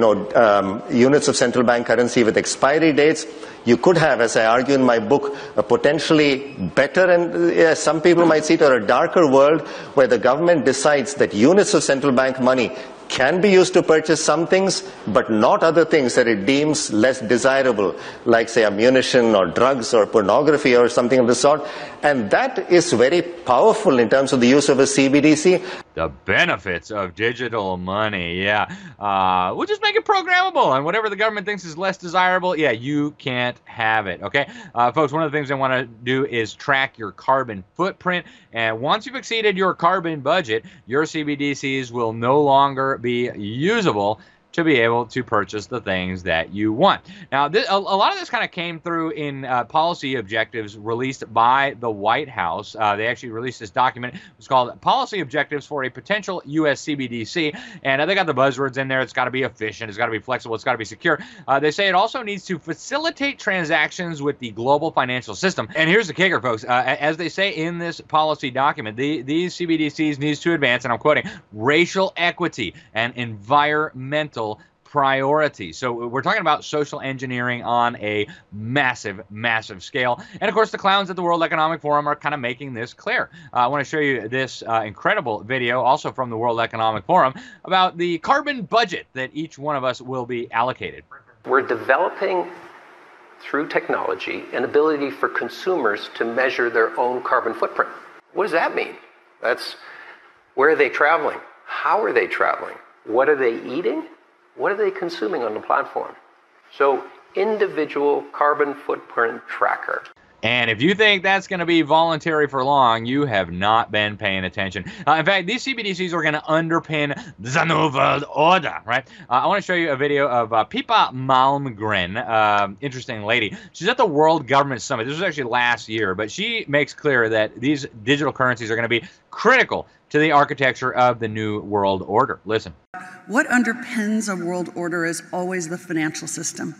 Units of central bank currency with expiry dates. You could have, as I argue in my book, a potentially better and some people might see it, or a darker world where the government decides that units of central bank money can be used to purchase some things, but not other things that it deems less desirable, like, say, ammunition or drugs or pornography or something of the sort. And that is very powerful in terms of the use of a CBDC. The benefits of digital money, yeah. We'll just make it programmable, and whatever the government thinks is less desirable, yeah, you can't have it, okay? Folks, one of the things I want to do is track your carbon footprint, and once you've exceeded your carbon budget, your CBDCs will no longer be usable to be able to purchase the things that you want. Now, a lot of this kind of came through in policy objectives released by the White House. They actually released this document. It's called Policy Objectives for a Potential U.S. CBDC, and they got the buzzwords in there. It's got to be efficient. It's got to be flexible. It's got to be secure. They say it also needs to facilitate transactions with the global financial system. And here's the kicker, folks. As they say in this policy document, these CBDCs needs to advance, and I'm quoting, racial equity and environmental priority. So we're talking about social engineering on a massive, massive scale. And of course, the clowns at the World Economic Forum are kind of making this clear. I want to show you this incredible video, also from the World Economic Forum, about the carbon budget that each one of us will be allocated. We're developing, through technology, an ability for consumers to measure their own carbon footprint. What does that mean? That's, where are they traveling? How are they traveling? What are they eating? What are they consuming on the platform? So, individual carbon footprint tracker. And if you think that's going to be voluntary for long, you have not been paying attention. In fact, these CBDCs are going to underpin the New World Order, right? I want to show you a video of Pippa Malmgren, interesting lady. She's at the World Government Summit. This was actually last year, but she makes clear that these digital currencies are going to be critical to the architecture of the New World Order. Listen. What underpins a world order is always the financial system.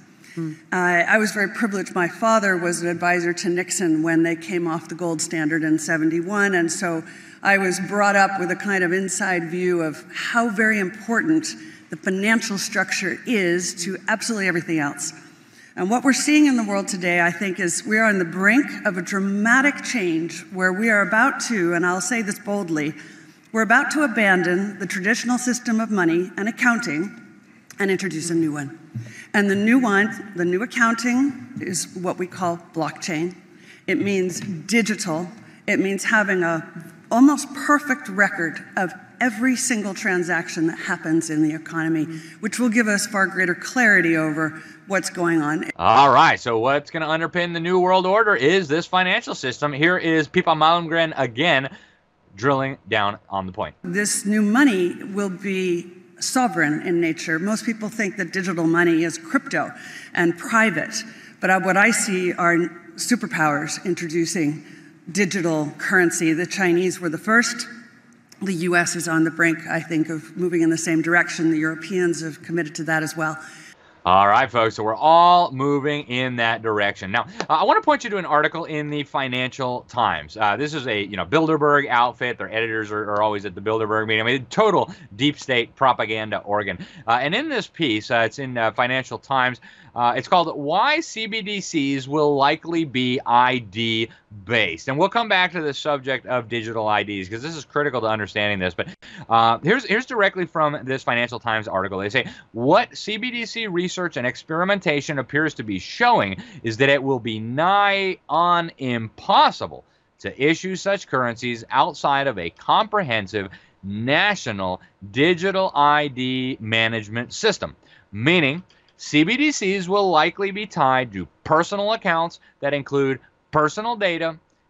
I was very privileged. My father was an advisor to Nixon when they came off the gold standard in '71, and so I was brought up with a kind of inside view of how very important the financial structure is to absolutely everything else. And what we're seeing in the world today, I think, is we are on the brink of a dramatic change where we are about to, and I'll say this boldly, we're about to abandon the traditional system of money and accounting and introduce a new one. And the new one, the new accounting, is what we call blockchain. It means digital. It means having a almost perfect record of every single transaction that happens in the economy, which will give us far greater clarity over what's going on. All right, so what's going to underpin the New World Order is this financial system. Here is Pippa Malmgren again, drilling down on the point. This new money will be sovereign in nature. Most people think that digital money is crypto and private, but what I see are superpowers introducing digital currency. The Chinese were the first. The US is on the brink, I think, of moving in the same direction. The Europeans have committed to that as well. All right, folks, so we're all moving in that direction. Now, I want to point you to an article in the Financial Times. This is a Bilderberg outfit. Their editors are always at the Bilderberg meeting. I mean, total deep state propaganda organ. And in this piece, it's in Financial Times, it's called Why CBDCs Will Likely Be ID-Based. And we'll come back to the subject of digital IDs because this is critical to understanding this. But here's directly from this Financial Times article. They say, what CBDC research and experimentation appears to be showing is that it will be nigh on impossible to issue such currencies outside of a comprehensive national digital ID management system, meaning CBDCs will likely be tied to personal accounts that include personal data,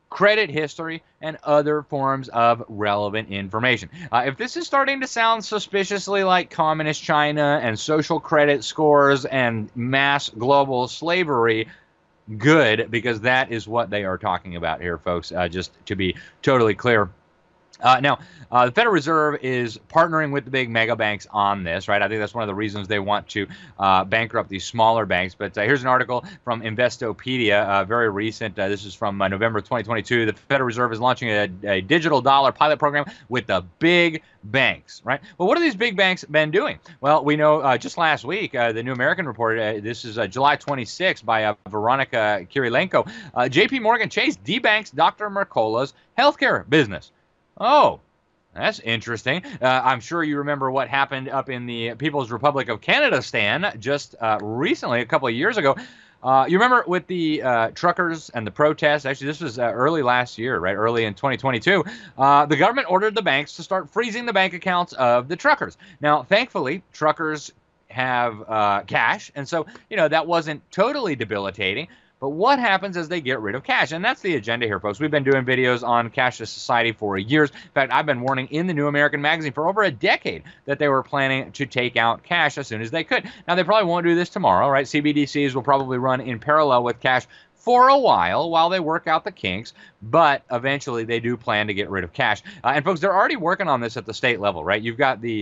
credit history, and other forms of relevant information. If this is starting to sound suspiciously like communist China and social credit scores and mass global slavery, good, because that is what they are talking about here, folks, just to be totally clear. Now, the Federal Reserve is partnering with the big mega banks on this, right? I think that's one of the reasons they want to bankrupt these smaller banks. But here's an article from Investopedia, very recent. This is from November 2022. The Federal Reserve is launching a digital dollar pilot program with the big banks, right? Well, what have these big banks been doing? Well, we know just last week, the New American reported, this is July 26 by Veronica Kirilenko, JP Morgan Chase debanks Dr. Mercola's healthcare business. Oh, that's interesting. I'm sure you remember what happened up in the People's Republic of Canada, Stan, just recently, a couple of years ago. You remember with the truckers and the protests? Actually, this was early last year, right? Early in 2022. The government ordered the banks to start freezing the bank accounts of the truckers. Now, thankfully, truckers have cash, and so, that wasn't totally debilitating. But what happens as they get rid of cash? And that's the agenda here, folks. We've been doing videos on cashless society for years. In fact, I've been warning in the New American Magazine for over a decade that they were planning to take out cash as soon as they could. Now, they probably won't do this tomorrow, right? CBDCs will probably run in parallel with cash for a while they work out the kinks, but eventually they do plan to get rid of cash. And folks, they're already working on this at the state level, right? You've got the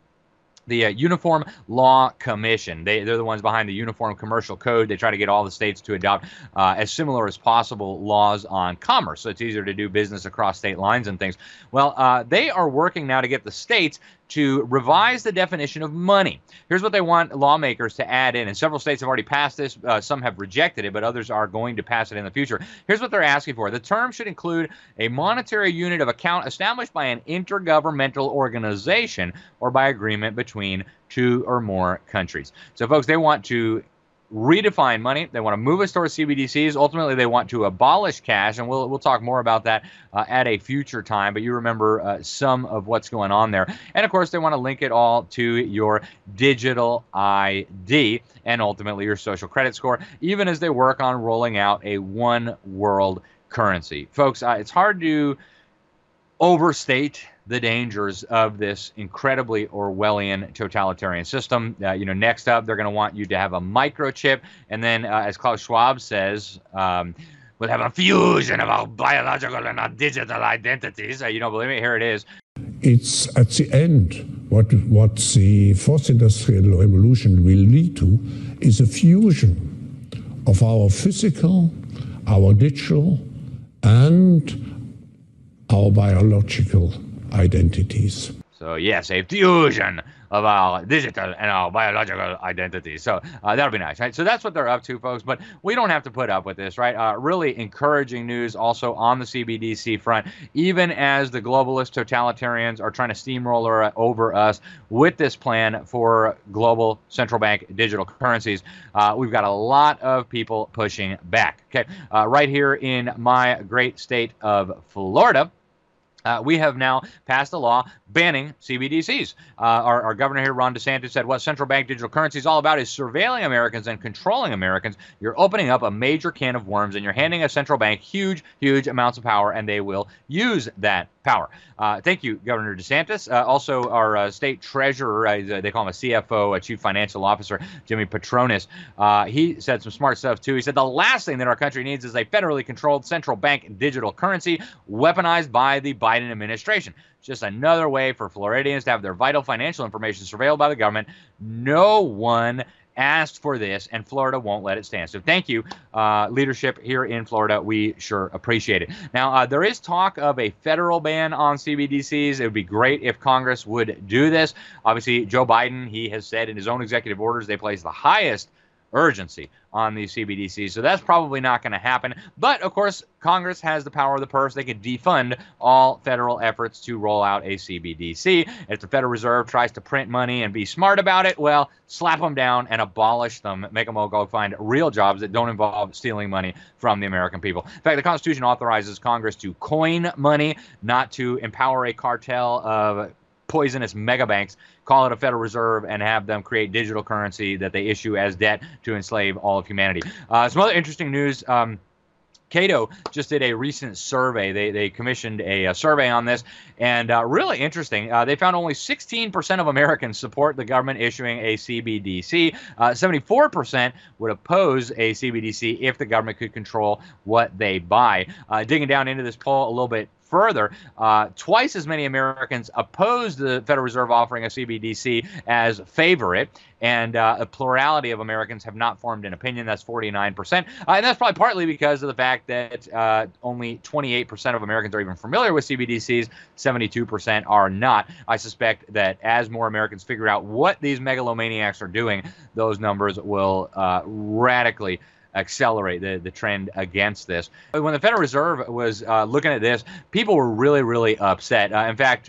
Uniform Law Commission. They're the ones behind the Uniform Commercial Code. They try to get all the states to adopt as similar as possible laws on commerce, so it's easier to do business across state lines and things. Well, they are working now to get the states to revise the definition of money. Here's what they want lawmakers to add in, and several states have already passed this. Some have rejected it, but others are going to pass it in the future. Here's what they're asking for. The term should include a monetary unit of account established by an intergovernmental organization or by agreement between two or more countries. So, folks, they want to redefine money. They want to move us towards CBDCs. Ultimately, they want to abolish cash, and we'll talk more about that at a future time. But you remember some of what's going on there. And, of course, they want to link it all to your digital ID and ultimately your social credit score, even as they work on rolling out a one world currency. Folks, it's hard to overstate the dangers of this incredibly Orwellian totalitarian system. Next up, they're going to want you to have a microchip, and then, as Klaus Schwab says, we'll have a fusion of our biological and our digital identities. You don't believe me? Here it is. It's at the end, what the fourth industrial revolution will lead to is a fusion of our physical, our digital, and our biological identities. So yes, a fusion of our digital and our biological identities. So that'll be nice, right? So that's what they're up to, folks. But we don't have to put up with this, right? Really encouraging news also on the CBDC front, even as the globalist totalitarians are trying to steamroller over us with this plan for global central bank digital currencies. We've got a lot of people pushing back. Okay, right here in my great state of Florida, we have now passed a law banning CBDCs. Our governor here, Ron DeSantis, said what central bank digital currency is all about is surveilling Americans and controlling Americans. You're opening up a major can of worms, and you're handing a central bank huge amounts of power, and they will use that power. Thank you, Governor DeSantis. Also, our state treasurer, they call him a CFO, a chief financial officer, Jimmy Patronis, he said some smart stuff, too. He said the last thing that our country needs is a federally controlled central bank digital currency weaponized by the Biden administration. It's just another way for Floridians to have their vital financial information surveilled by the government. No one asked for this, and Florida won't let it stand. So thank you, leadership here in Florida. We sure appreciate it. Now, there is talk of a federal ban on CBDCs. It would be great if Congress would do this. Obviously, Joe Biden, he has said in his own executive orders they place the highest urgency on these CBDCs. So that's probably not going to happen. But, of course, Congress has the power of the purse. They can defund all federal efforts to roll out a CBDC. If the Federal Reserve tries to print money and be smart about it, well, slap them down and abolish them. Make them all go find real jobs that don't involve stealing money from the American people. In fact, the Constitution authorizes Congress to coin money, not to empower a cartel of poisonous mega banks, call it a Federal Reserve, and have them create digital currency that they issue as debt to enslave all of humanity. Some other interesting news. Cato just did a recent survey. They commissioned a survey on this, and really interesting. They found only 16% of Americans support the government issuing a CBDC. 74% would oppose a CBDC if the government could control what they buy. Digging down into this poll a little bit further, twice as many Americans oppose the Federal Reserve offering a CBDC as favor it, and a plurality of Americans have not formed an opinion. That's 49%. And that's probably partly because of the fact that only 28% of Americans are even familiar with CBDCs, 72% are not. I suspect that as more Americans figure out what these megalomaniacs are doing, those numbers will radically accelerate the trend against this. When the Federal Reserve was looking at this, people were really, really upset. In fact,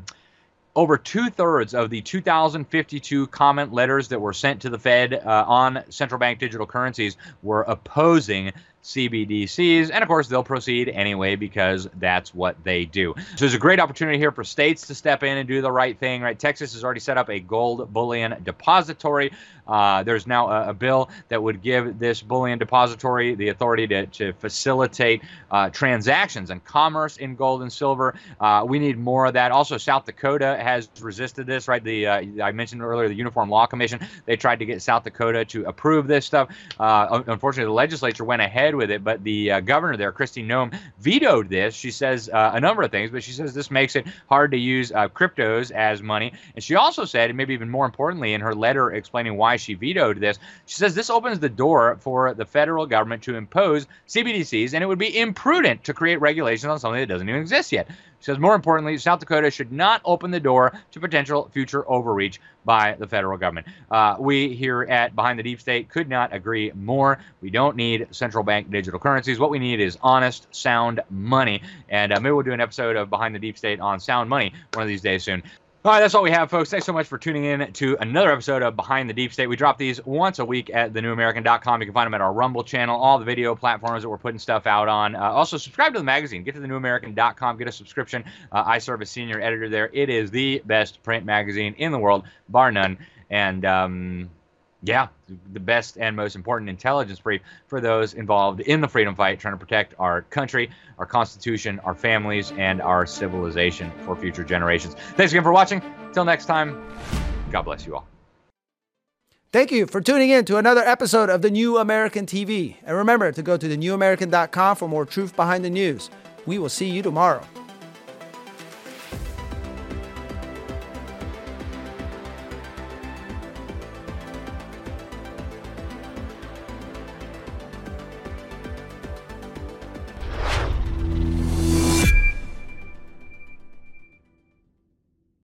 over 2/3 of the 2,052 comment letters that were sent to the Fed on central bank digital currencies were opposing CBDCs, and of course they'll proceed anyway because that's what they do. So there's a great opportunity here for states to step in and do the right thing, right? Texas has already set up a gold bullion depository. There's now a bill that would give this bullion depository the authority to facilitate transactions and commerce in gold and silver. We need more of that. Also, South Dakota has resisted this, right? I mentioned earlier the Uniform Law Commission. They tried to get South Dakota to approve this stuff. Unfortunately, the legislature went ahead with it, but the governor there, Kristi Noem, vetoed this. She says a number of things, but she says this makes it hard to use cryptos as money. And she also said, and maybe even more importantly, in her letter explaining why she vetoed this, she says this opens the door for the federal government to impose CBDCs, and it would be imprudent to create regulations on something that doesn't even exist yet. She says, more importantly, South Dakota should not open the door to potential future overreach by the federal government. We here at Behind the Deep State could not agree more. We don't need central bank digital currencies. What we need is honest, sound money. And maybe we'll do an episode of Behind the Deep State on sound money one of these days soon. All right, that's all we have, folks. Thanks so much for tuning in to another episode of Behind the Deep State. We drop these once a week at thenewamerican.com. You can find them at our Rumble channel, all the video platforms that we're putting stuff out on. Also, subscribe to the magazine. Get to thenewamerican.com. Get a subscription. I serve as senior editor there. It is the best print magazine in the world, bar none. And, yeah, the best and most important intelligence brief for those involved in the freedom fight, trying to protect our country, our Constitution, our families, and our civilization for future generations. Thanks again for watching. Until next time, God bless you all. Thank you for tuning in to another episode of The New American TV. And remember to go to thenewamerican.com for more truth behind the news. We will see you tomorrow.